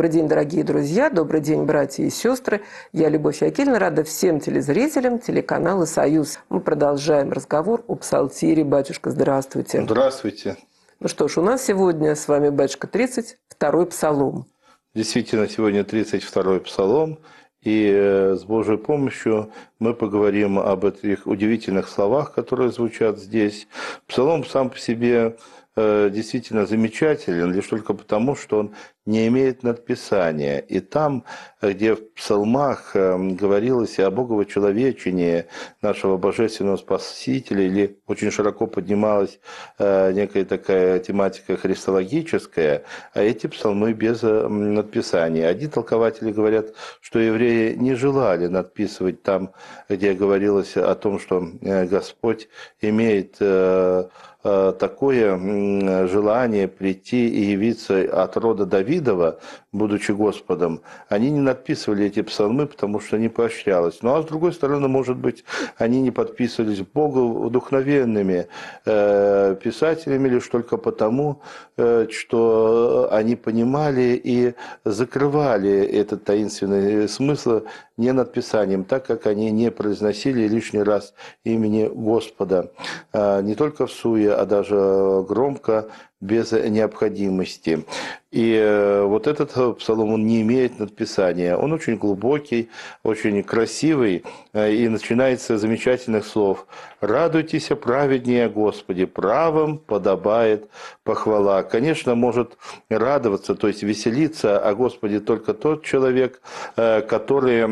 Добрый день, дорогие друзья, добрый день, братья и сестры. Я, Любовь Акильевна, рада всем телезрителям телеканала «Союз». Мы продолжаем разговор о псалтире. Батюшка, здравствуйте. Здравствуйте. Ну что ж, у нас сегодня с вами, батюшка, 32-й псалом. Действительно, сегодня 32-й псалом, и с Божьей помощью мы поговорим об этих удивительных словах, которые звучат здесь. Псалом сам по себе действительно замечателен, лишь только потому, что он не имеет надписания. И там, где в псалмах говорилось о боговочеловечении нашего божественного Спасителя, или очень широко поднималась некая такая тематика христологическая, а эти псалмы без надписания. Одни толкователи говорят, что евреи не желали надписывать там, где говорилось о том, что Господь имеет такое желание прийти и явиться от рода Давидова, будучи Господом, они не надписывали эти псалмы, потому что не поощрялось. Ну а с другой стороны, может быть, они не подписывались Богу вдохновенными писателями лишь только потому, что они понимали и закрывали этот таинственный смысл не надписанием, так как они не произносили лишний раз имени Господа, не только в суе, а даже громко, без необходимости. И вот этот псалом, он не имеет надписания. Он очень глубокий, очень красивый, и начинается с замечательных слов. «Радуйтесь, праведнее Господи, правым подобает похвала». Конечно, может радоваться, то есть веселиться о Господе только тот человек, который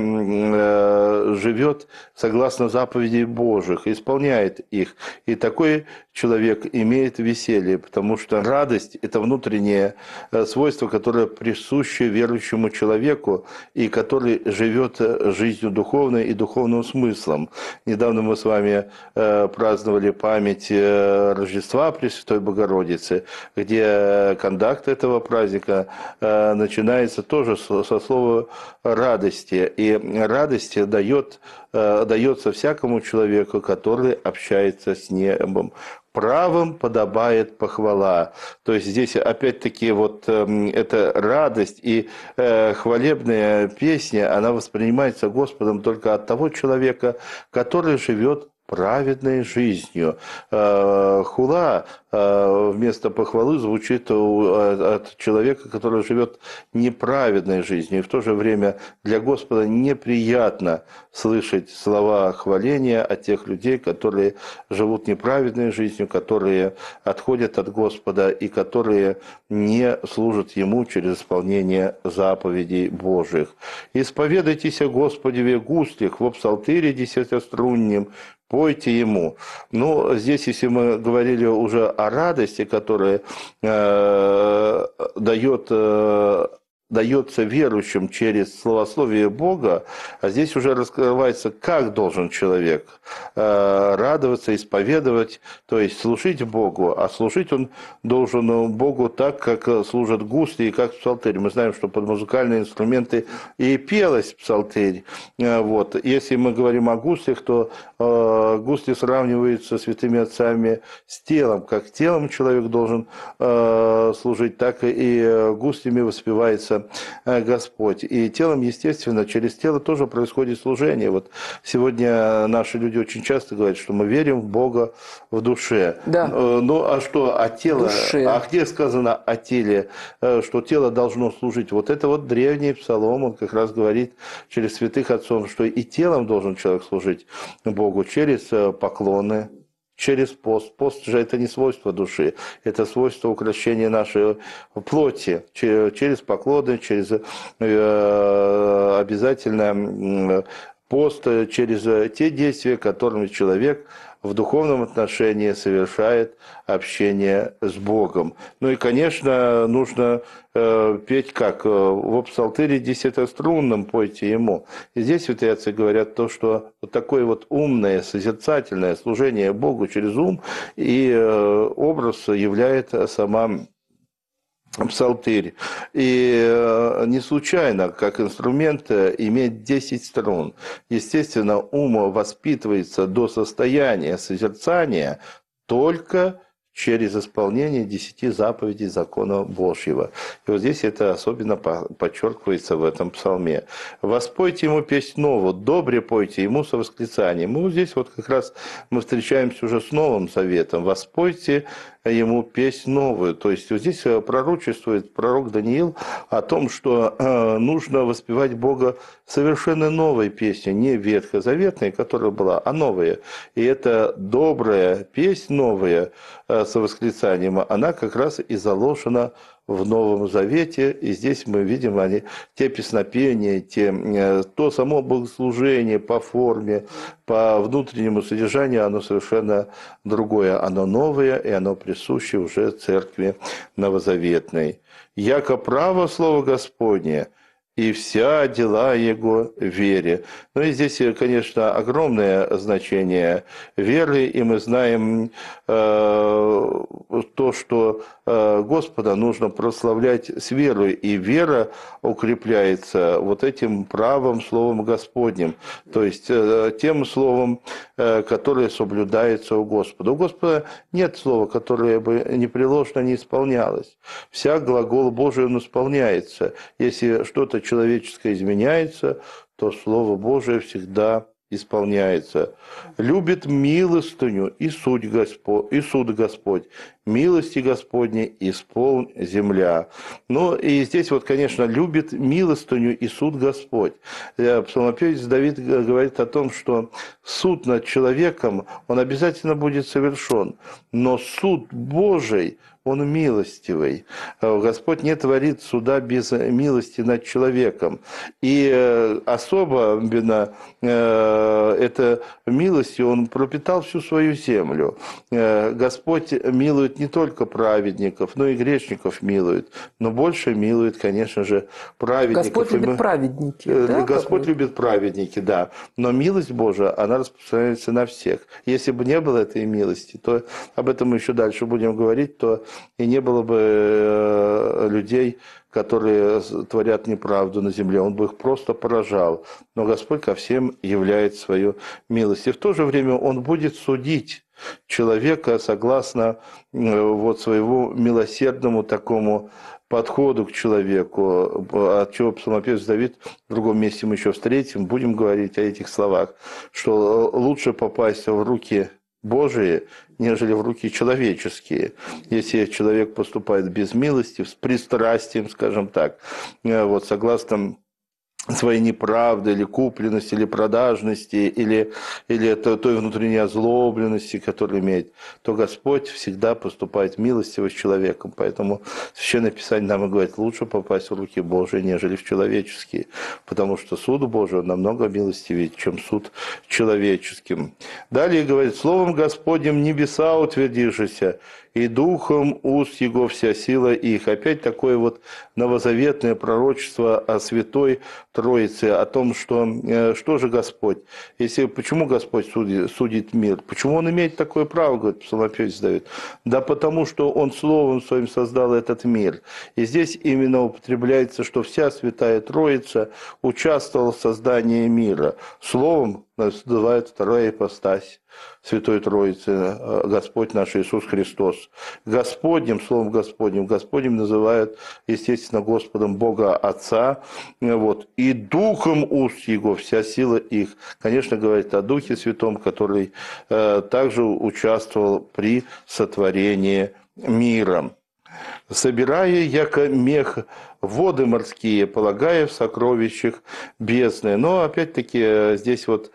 живет согласно заповедей Божьих, исполняет их. И такой человек имеет веселье, потому что радость – это внутреннее свойство, которое присуще верующему человеку и который живет жизнью духовной и духовным смыслом. Недавно мы с вами праздновали память Рождества Пресвятой Богородицы, где контакт этого праздника начинается тоже со слова радости. И радость дается всякому человеку, который общается с небом. Правым подобает похвала. То есть здесь опять-таки вот эта радость и хвалебная песня, она воспринимается Господом только от того человека, который живет праведной жизнью. Хула вместо похвалы звучит от человека, который живет неправедной жизнью. И в то же время для Господа неприятно слышать слова хваления от тех людей, которые живут неправедной жизнью, которые отходят от Господа и которые не служат Ему через исполнение заповедей Божьих. «Исповедайтесь о Господе в гуслях, во псалтире десятиструннем, пойте Ему». Ну, здесь, если мы говорили уже о радости, которая дается верующим через словословие Бога, а здесь уже раскрывается, как должен человек радоваться, исповедовать, то есть служить Богу, а служить он должен Богу так, как служат гусли и как псалтырь. Мы знаем, что под музыкальные инструменты и пелось псалтырь. Вот. Если мы говорим о гуслях, то гусли сравниваются со святыми отцами с телом. Как телом человек должен служить, так и гуслями воспевается Господь. И телом, естественно, через тело тоже происходит служение. Вот сегодня наши люди очень часто говорят, что мы верим в Бога в душе. Да. Ну, а что, а тело? Душе. А где сказано о теле, что тело должно служить? Вот это вот древний псалом, он как раз говорит через святых отцов, что и телом должен человек служить Богу через поклоны, через пост. Пост же это не свойство души, это свойство укрощения нашей плоти. Через поклоны, через обязательно пост, через те действия, которыми человек в духовном отношении совершает общение с Богом. Ну и, конечно, нужно петь как? В псалтире десятиструнном пойте Ему. И здесь святые отцы говорят то, что вот такое вот умное, созерцательное служение Богу через ум и образ является сама псалтырь. И не случайно, как инструмент, имеет 10 струн. Естественно, ум воспитывается до состояния созерцания только через исполнение 10 заповедей закона Божьего. И вот здесь это особенно подчеркивается в этом псалме. «Воспойте ему песнь новую, добре пойте ему со восклицанием». И вот здесь вот как раз мы встречаемся уже с Новым Заветом. «Воспойте ему песнь новую». То есть вот здесь пророчествует пророк Даниил о том, что нужно воспевать Бога совершенно новой песней, не ветхозаветной, которая была, а новая. И эта добрая песнь новая со восклицанием, она как раз и заложена в Новом Завете, и здесь мы видим те песнопения, то само богослужение по форме, по внутреннему содержанию, оно совершенно другое, оно новое, и оно присуще уже церкви новозаветной. «Яко право слово Господне, и вся дела его вере». Ну и здесь, конечно, огромное значение веры, и мы знаем то, что Господа нужно прославлять с верой, и вера укрепляется вот этим правом Словом Господним, то есть тем Словом, которое соблюдается у Господа. У Господа нет слова, которое бы непреложно не исполнялось. Вся глагол Божий, он исполняется. Если что-то человеческое изменяется, то Слово Божие всегда исполняется. «Любит милостыню и суд Господь, милости Господней исполнь земля». Ну и здесь вот, конечно, любит милостыню и суд Господь. Псалмопевец Давид говорит о том, что суд над человеком, он обязательно будет совершен, но суд Божий, он милостивый. Господь не творит суда без милости над человеком. И особенно эта милостью он пропитал всю свою землю. Господь милует не только праведников, но и грешников милует. Но больше милует, конечно же, праведников. Господь любит праведники. Да? Господь любит праведники, да. Но милость Божия, она распространяется на всех. Если бы не было этой милости, то об этом мы еще дальше будем говорить, то и не было бы людей, которые творят неправду на земле. Он бы их просто поражал. Но Господь ко всем являет свою милость. И в то же время Он будет судить человека согласно вот своему милосердному такому подходу к человеку, от чего псалмопевец Давид, в другом месте мы еще встретим, будем говорить о этих словах, что лучше попасть в руки Божии, нежели в руки человеческие. Если человек поступает без милости, с пристрастием, скажем так, вот согласно своей неправды, или купленности, или продажности, или той внутренней озлобленности, которую имеет, то Господь всегда поступает милостиво с человеком. Поэтому Священное Писание нам и говорит, лучше попасть в руки Божии, нежели в человеческие, потому что суд Божий намного милостивее, чем суд человеческим. Далее говорит, словом Господним небеса утвердившися, и духом уст его вся сила их. Опять такое вот новозаветное пророчество о Святой Троице, о том, что же Господь, почему Господь судит мир, почему Он имеет такое право, говорит псалмопевец Давид, да потому что Он Словом Своим создал этот мир. И здесь именно употребляется, что вся Святая Троица участвовала в создании мира. Словом называют вторая ипостась Святой Троицы, Господь наш Иисус Христос. Господним, Словом Господним называют, естественно, Господом Бога Отца, вот, и Духом уст Его, вся сила их. Конечно, говорит о Духе Святом, который также участвовал при сотворении мира. «Собирая, яко мех, воды морские, полагая в сокровищах бездны». Но, опять-таки, здесь вот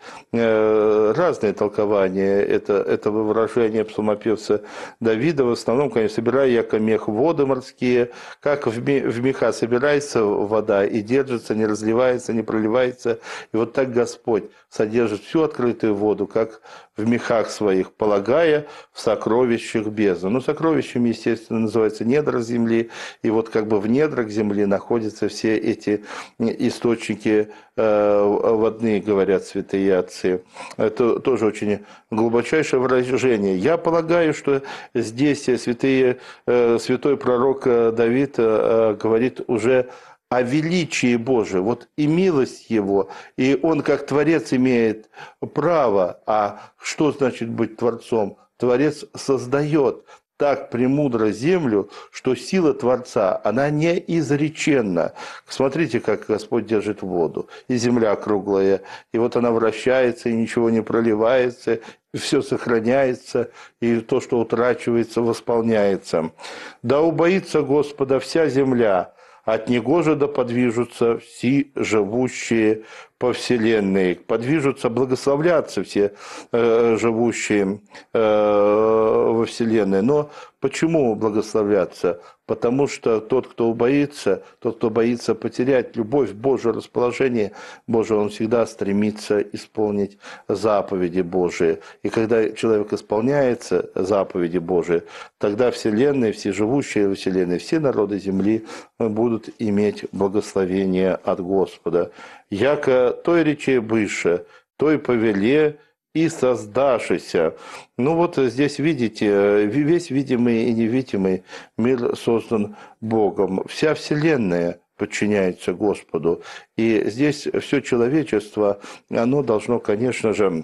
разные толкования этого выражения псалмопевца Давида. В основном, конечно, «собирая, яко мех, воды морские», как в меха собирается вода и держится, не разливается, не проливается. И вот так Господь содержит всю открытую воду, как в мехах своих, полагая в сокровищах бездны. Ну, сокровищами, естественно, называется недра земли, и вот как бы в недрах земли находятся все эти источники водные, говорят святые отцы. Это тоже очень глубочайшее выражение. Я полагаю, что здесь святой пророк Давид говорит уже о величии Божьем, вот и милость Его, и Он как Творец имеет право. А что значит быть Творцом? Творец создает, так премудро землю, что сила Творца, она неизреченна. Смотрите, как Господь держит воду. И земля круглая, и вот она вращается, и ничего не проливается, и все сохраняется, и то, что утрачивается, восполняется. Да убоится Господа вся земля, от Него же да подвижутся все живущие по вселенной, подвижутся, благословляться все живущие во вселенной. Но почему благословляться? Потому что тот, кто боится потерять любовь, Божие расположение Божие, он всегда стремится исполнить заповеди Божии. И когда человек исполняется заповеди Божии, тогда вселенная, все живущие во вселенной, все народы земли будут иметь благословение от Господа. Яко той речи выше, той повеле и создашися. Ну вот здесь видите, весь видимый и невидимый мир создан Богом. Вся вселенная подчиняется Господу. И здесь все человечество, оно должно, конечно же,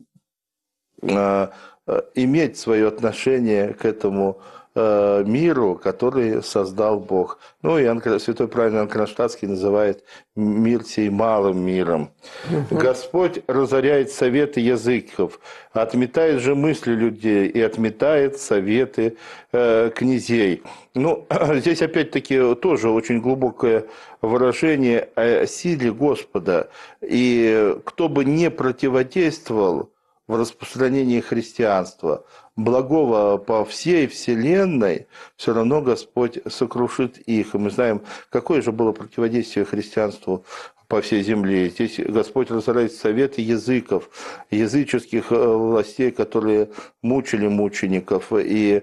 иметь свое отношение к этому миру, который создал Бог. Ну и святой правильно Кронштадтский называет мир сей малым миром. Господь разоряет советы языков, отметает же мысли людей и отметает советы князей. Ну, здесь опять-таки тоже очень глубокое выражение о силе Господа. И кто бы не противодействовал в распространении христианства, благого по всей вселенной, все равно Господь сокрушит их. И мы знаем, какое же было противодействие христианству по всей земле. Здесь Господь разоряет советы языков, языческих властей, которые мучили мучеников и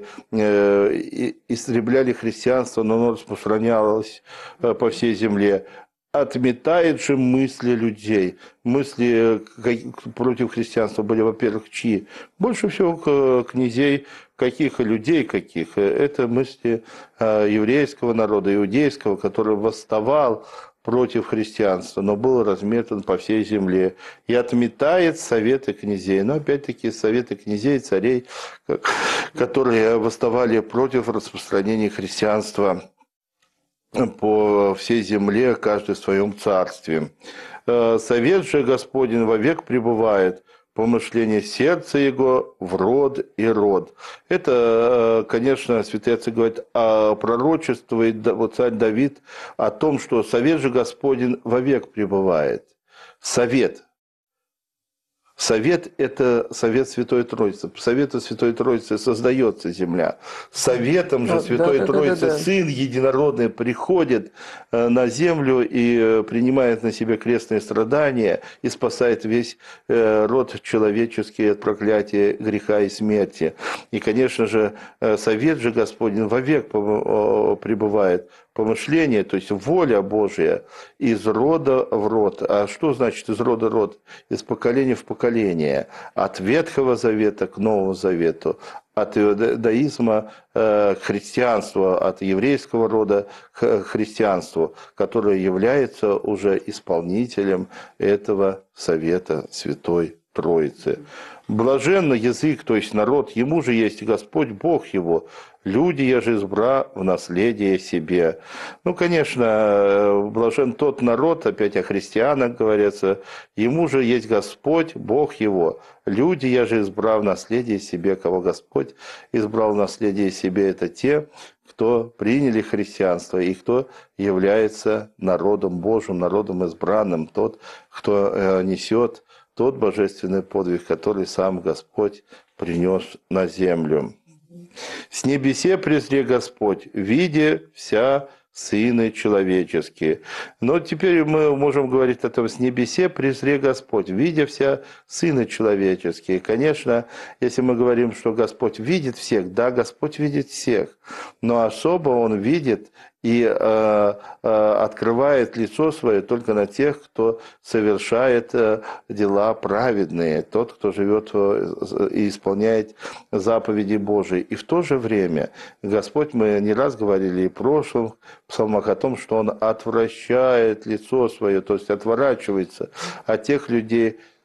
истребляли христианство, но оно распространялось по всей земле. Отметает же мысли людей. Мысли против христианства были, во-первых, чьи? Больше всего князей каких и людей каких. Это мысли еврейского народа, иудейского, который восставал против христианства, но был разметан по всей земле. И отметает советы князей. Но опять-таки советы князей, царей, которые восставали против распространения христианства по всей земле, каждый в своем царстве. Совет же Господень вовек пребывает, помышление сердца его в род и род. Это, конечно, святые отцы говорят, пророчествует царь Давид о том, что совет же Господень вовек пребывает. Совет. Совет – это совет Святой Троицы. По совету Святой Троицы создается земля. Советом же Святой Троицы Сын Единородный приходит на землю и принимает на себя крестные страдания и спасает весь род человеческий от проклятия, греха и смерти. И, конечно же, совет же Господень вовек пребывает. Помышление, то есть воля Божия из рода в род. А что значит из рода в род? Из поколения в поколение. От Ветхого Завета к Новому Завету. От иудаизма к христианству, от еврейского рода к христианству, которое является уже исполнителем этого Совета Святой Троицы. Блаженный язык, то есть народ, ему же есть Господь Бог его, люди я же избра в наследие себе. Ну, конечно, блажен тот народ, опять о христианах говорится, ему же есть Господь Бог его, люди я же избра в наследие себе, кого Господь избрал в наследие себе, это те, кто приняли христианство и кто является народом Божьим, народом избранным, тот, кто несет тот божественный подвиг, который сам Господь принес на землю. «С небесе презре Господь, видя вся сыны человеческие». Но теперь мы можем говорить о том, «с небесе презре Господь, видя вся сыны человеческие». Конечно, если мы говорим, что Господь видит всех, да, Господь видит всех, но особо Он видит и открывает лицо свое только на тех, кто совершает дела праведные, тот, кто живет и исполняет заповеди Божии. И в то же время Господь, мы не раз говорили и в прошлых псалмах о том, что Он отвращает лицо свое, то есть отворачивается от тех людей,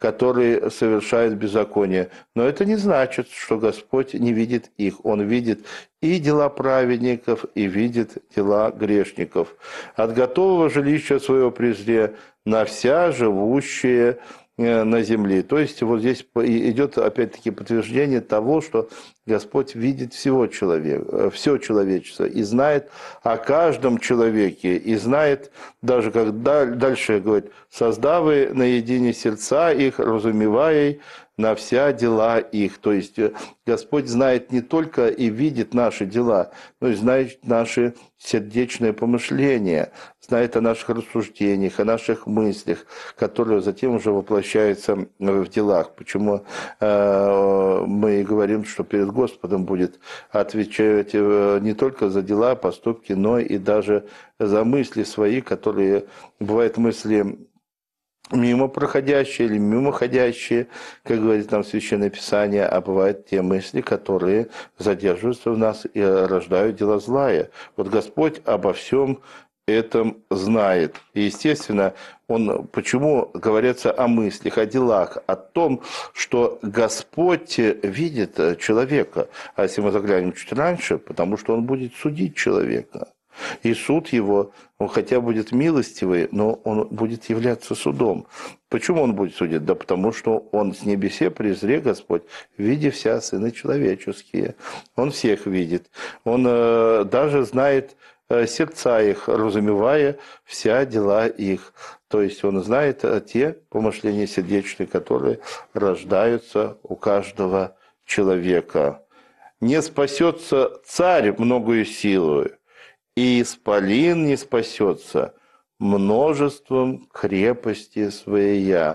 которые совершают беззаконие. Но это не значит, что Господь не видит их. Он видит и дела праведников, и видит дела грешников. От готового жилища своего презре на вся живущие на земле. То есть вот здесь идет опять-таки подтверждение того, что Господь видит всего человека, все человечество и знает о каждом человеке, и знает даже, как дальше говорит, создавы наедине сердца их, разумевая на вся дела их. То есть Господь знает не только и видит наши дела, но и знает наши сердечные помышления, знает о наших рассуждениях, о наших мыслях, которые затем уже воплощаются в делах. Почему мы говорим, что перед Господом будет отвечать не только за дела, поступки, но и даже за мысли свои, которые бывают мысли мимо проходящие или мимоходящие, как говорит там Священное Писание, а бывают те мысли, которые задерживаются в нас и рождают дела злая. Вот Господь обо всем этом знает. И, естественно, почему говорится о мыслях, о делах, о том, что Господь видит человека. А если мы заглянем чуть раньше, потому что Он будет судить человека. И суд его, он хотя будет милостивый, но он будет являться судом. Почему он будет судить? Да потому что он с небесе презре Господь, видя вся сыны человеческие. Он всех видит. Он даже знает сердца их, разумевая вся дела их. То есть он знает те помышления сердечные, которые рождаются у каждого человека. Не спасется царь многою силою, и исполин не спасется множеством крепости своей.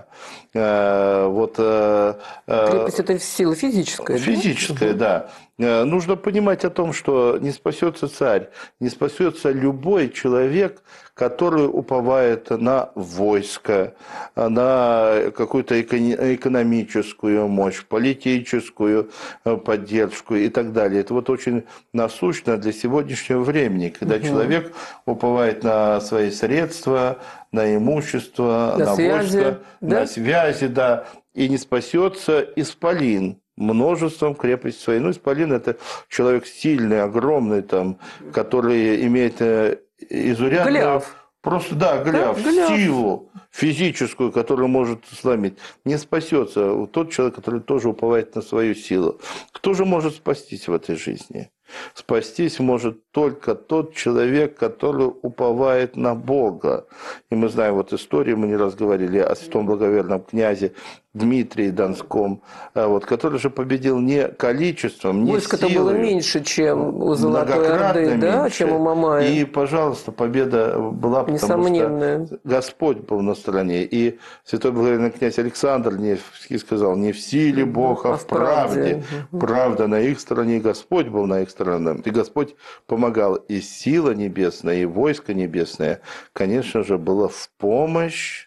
Крепость – это сила физическая. Физическая, да. Нужно понимать о том, что не спасется царь, не спасется любой человек, который уповает на войско, на какую-то экономическую мощь, политическую поддержку и так далее. Это вот очень насущно для сегодняшнего времени, когда человек уповает на свои средства, на имущество, на войско, на связи, да, и не спасется исполин множеством крепости своей. Ну, исполин – это человек сильный, огромный, там, который имеет изурядную... Голиаф. Просто, да, Голиаф, силу физическую, которую может сломить. Не спасется тот человек, который тоже уповает на свою силу. Кто же может спастись в этой жизни? Спастись может только тот человек, который уповает на Бога. И мы знаем вот историю, мы не раз говорили о святом благоверном князе Дмитрии Донском, вот, который же победил не количеством, не войско-то было меньше, чем у Золотой Орды, да, чем у Мамая. И, пожалуйста, победа была, потому что Господь был на стороне. И святой благоверный князь Александр Невский сказал: не в силе Бог, а в правде. Правда на их стороне, Господь был на их стороне. И Господь помогал. И сила небесная, и войско небесное, конечно же, было в помощь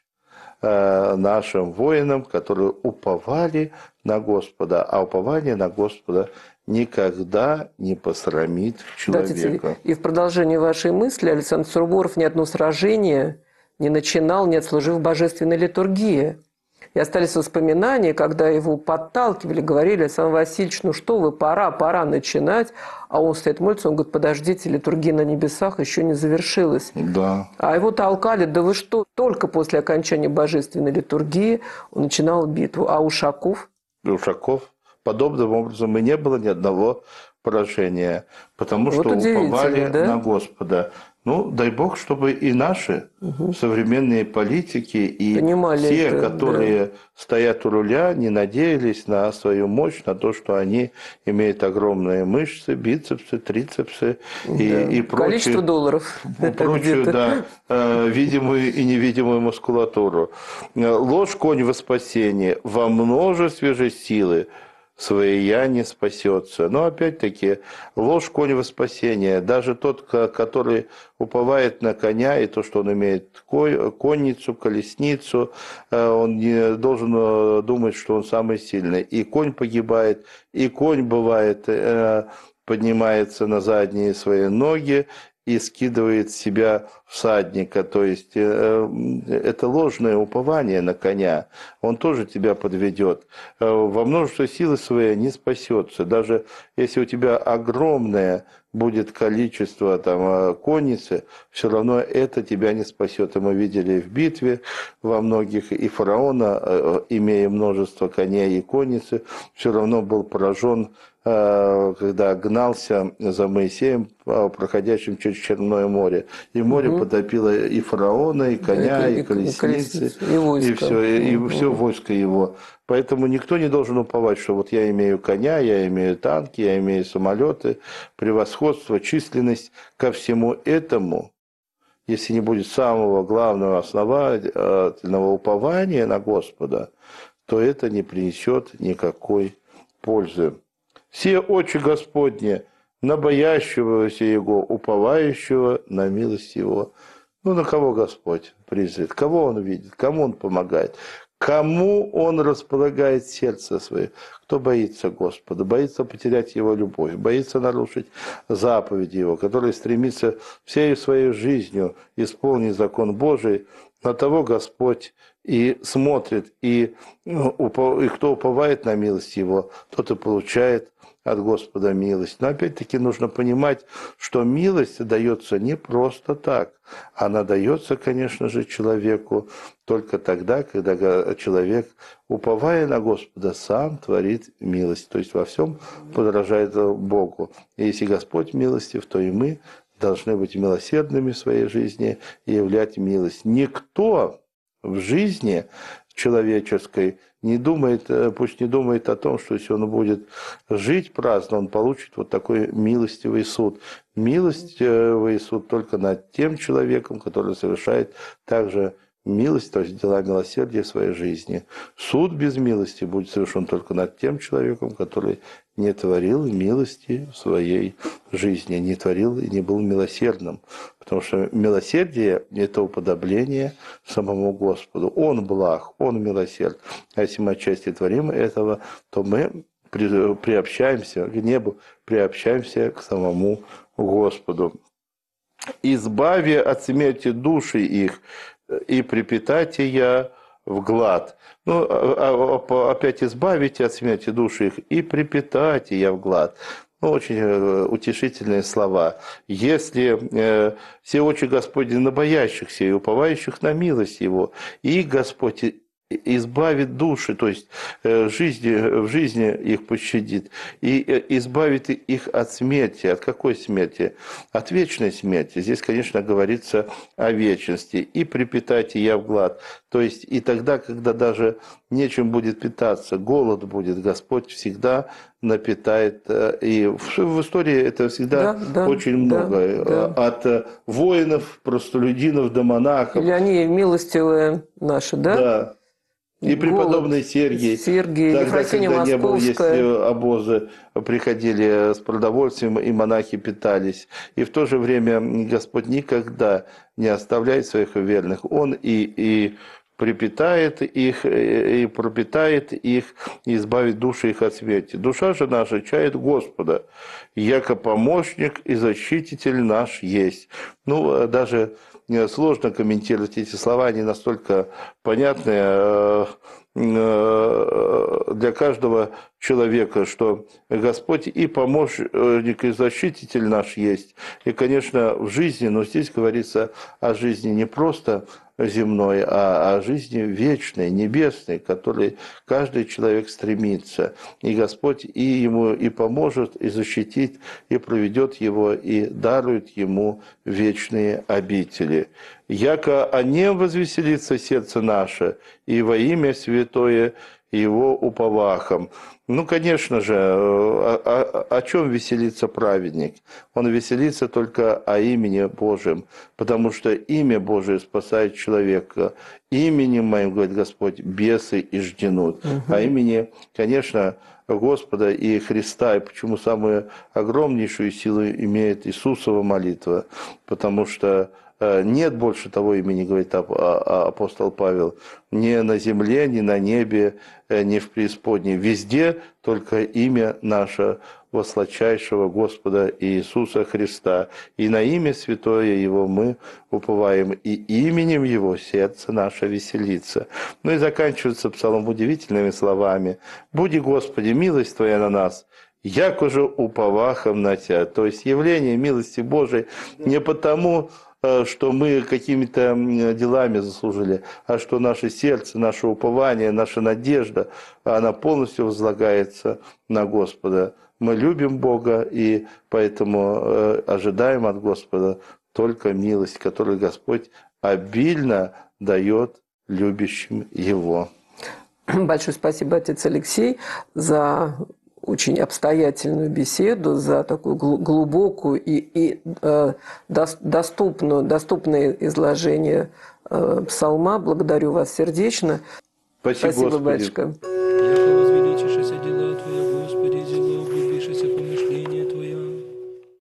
нашим воинам, которые уповали на Господа. А упование на Господа никогда не посрамит человека. И в продолжении вашей мысли Александр Суроворов ни одно сражение не начинал, не отслужив божественной литургии. И остались воспоминания, когда его подталкивали, говорили: Александр Васильевич, ну что вы, пора начинать. А он стоит молится, он говорит: подождите, литургия на небесах еще не завершилась. Да. А его толкали: да вы что, только после окончания божественной литургии он начинал битву. А Ушаков? Подобным образом и не было ни одного поражения, потому что уповали на Господа. Ну, дай Бог, чтобы и наши современные политики, и понимали те, это, которые стоят у руля, не надеялись на свою мощь, на то, что они имеют огромные мышцы, бицепсы, трицепсы и прочее. Количество долларов. Прочую, да, видимую и невидимую мускулатуру. Ложь конь во спасение, во множестве же силы своя не спасется. Но опять-таки, ложь конь во спасение. Даже тот, который уповает на коня, и то, что он имеет конницу, колесницу, он не должен думать, что он самый сильный. И конь погибает, и конь бывает, поднимается на задние свои ноги, и скидывает с себя всадника. То есть это ложное упование на коня. Он тоже тебя подведет. Во множество силы своей не спасется. Даже если у тебя огромное будет количество там, конницы, все равно это тебя не спасет. И мы видели в битве во многих, и фараона, имея множество коней и конницы, все равно был поражен, когда гнался за Моисеем, проходящим через Черное море. И море потопило и фараона, и коня, и колесницы, и все войско его. Поэтому никто не должен уповать, что вот я имею коня, я имею танки, я имею самолеты, превосходство, численность. Ко всему этому, если не будет самого главного основательного упования на Господа, то это не принесет никакой пользы. «Все очи Господни на боящегося Его, уповающего на милость Его». Ну, на кого Господь призрит? Кого Он видит? Кому Он помогает? Кому Он располагает сердце свое? Кто боится Господа? Боится потерять Его любовь, боится нарушить заповеди Его, который стремится всей своей жизнью исполнить закон Божий. На того Господь и смотрит, и кто уповает на милость Его, тот и получает от Господа милость. Но опять-таки нужно понимать, что милость дается не просто так. Она дается, конечно же, человеку только тогда, когда человек, уповая на Господа, сам творит милость. То есть во всем подражает Богу. И если Господь милостив, то и мы должны быть милосердными в своей жизни и являть милость. Никто в жизни человеческой не думает, пусть не думает о том, что если он будет жить праздно, он получит вот такой милостивый суд. Милостивый суд только над тем человеком, который совершает также милость, то есть дела милосердия в своей жизни. Суд без милости будет совершен только над тем человеком, который не творил милости в своей жизни, не творил и не был милосердным. Потому что милосердие – это уподобление самому Господу. Он благ, Он милосерд. А если мы отчасти творим этого, то мы приобщаемся к небу, приобщаемся к самому Господу. «Избави от смерти души их, и припитайте я в глад». Ну, опять избавите от смерти души их, и припитайте я в глад. Ну, очень утешительные слова. Если все очи Господни на боящихся и уповающих на милость Его, и Господь избавит души, то есть в жизни их пощадит, и избавит их от смерти. От какой смерти? От вечной смерти. Здесь, конечно, говорится о вечности. «И припитайте я в глад». То есть и тогда, когда даже нечем будет питаться, голод будет, Господь всегда напитает. И в истории это всегда очень много. От воинов, простолюдинов до монахов. Или они милостивые наши, да? Да. И преподобный Сергий, тогда, когда не было, если обозы приходили с продовольствием, и монахи питались. И в то же время Господь никогда не оставляет своих верных. Он и припитает их, и пропитает их, и избавит души их от смерти. Душа же наша чает Господа, яко помощник и защититель наш есть. Ну, даже сложно комментировать эти слова, они настолько понятны для каждого человека, что Господь и помощник, и защититель наш есть. И, конечно, в жизни, но здесь говорится о жизни не просто земной, а о жизни вечной, небесной, к которой каждый человек стремится. И Господь и ему и поможет, и защитит, и проведет его, и дарует ему вечные обители. «Яко о нем возвеселится сердце наше, и во имя святое его уповахом». Ну, конечно же, о чем веселится праведник? Он веселится только о имени Божьем, потому что имя Божие спасает человека. Именем моим, говорит Господь, бесы и жденут. А имени, конечно, Господа и Христа, и почему самую огромнейшую силу имеет Иисусова молитва, потому что Нет больше того имени, говорит апостол Павел, ни на земле, ни на небе, ни в преисподней. Везде только имя наше вослочайшего Господа Иисуса Христа. И на имя святое Его мы уповаем, и именем Его сердце наше веселится. Ну и заканчивается псалом удивительными словами. «Буди, Господи, милость Твоя на нас, як уже уповахом на Тя». То есть явление милости Божией не потому, что мы какими-то делами заслужили, а что наше сердце, наше упование, наша надежда, она полностью возлагается на Господа. Мы любим Бога и поэтому ожидаем от Господа только милость, которую Господь обильно дает любящим Его. Большое спасибо, отец Алексей, за очень обстоятельную беседу, за такую глубокую и доступное изложение псалма. Благодарю вас сердечно. Спасибо, Батюшка.